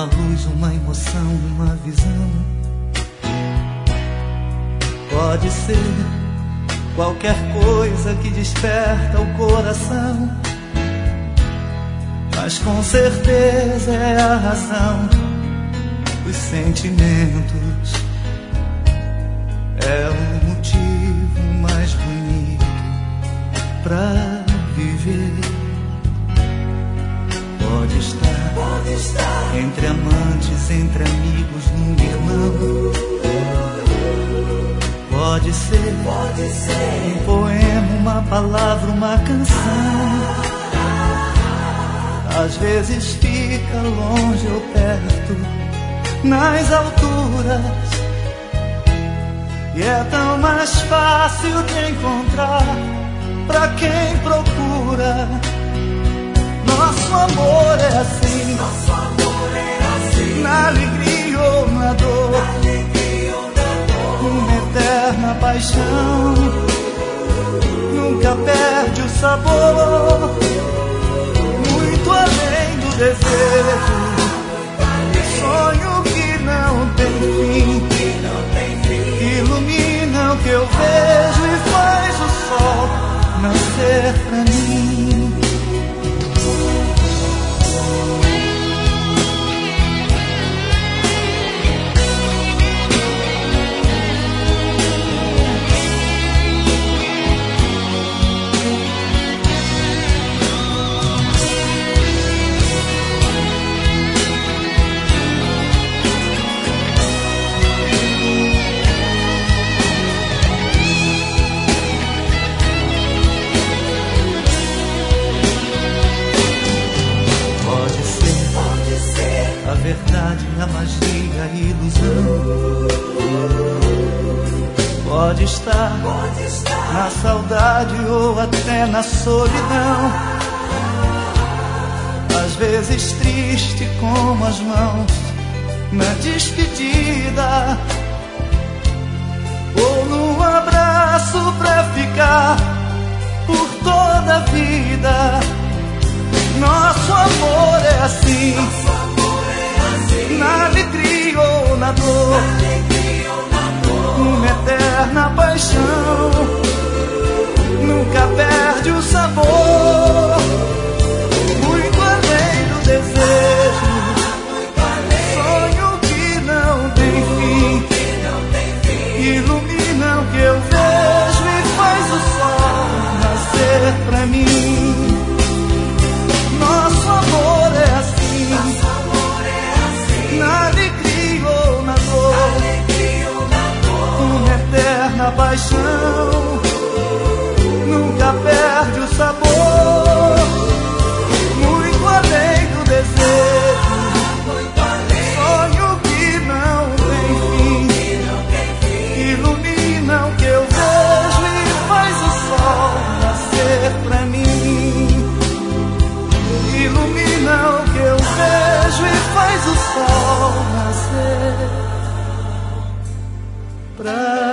uma luz, uma emoção, uma visão. Pode ser qualquer coisa que desperta o coração, mas com certeza é a razão. Os sentimentos é o motivo mais bonito pra viver. Pode estar entre amantes, entre amigos, num irmão. Pode ser um poema, uma palavra, uma canção. Às vezes fica longe ou perto, nas alturas, e é tão mais fácil de encontrar pra quem procura. Nosso amor é assim, na alegria ou na dor, uma eterna paixão, nunca perde o sabor, muito além do desejo, sonho que não tem fim, ilumina o que eu vejo e faz o sol nascer pra mim. A verdade, a magia, a ilusão. Pode estar na saudade ou até na solidão. Às vezes triste como as mãos na despedida, ou num abraço pra ficar por toda a vida. Nosso amor é assim, na alegria ou na dor, uma eterna paixão, nunca perde o sabor, muito além do desejo, sonho que não tem fim, ilumina o que eu vejo e faz o sol nascer pra mim. Nosso amor é assim, na alegria ou na dor, uma eterna paixão, nunca perde o sabor, muito além do desejo, sonho que não tem fim, ilumina o que eu vejo e faz o sol nascer pra mim. Ilumina o que eu vejo e faz o sol nascer pra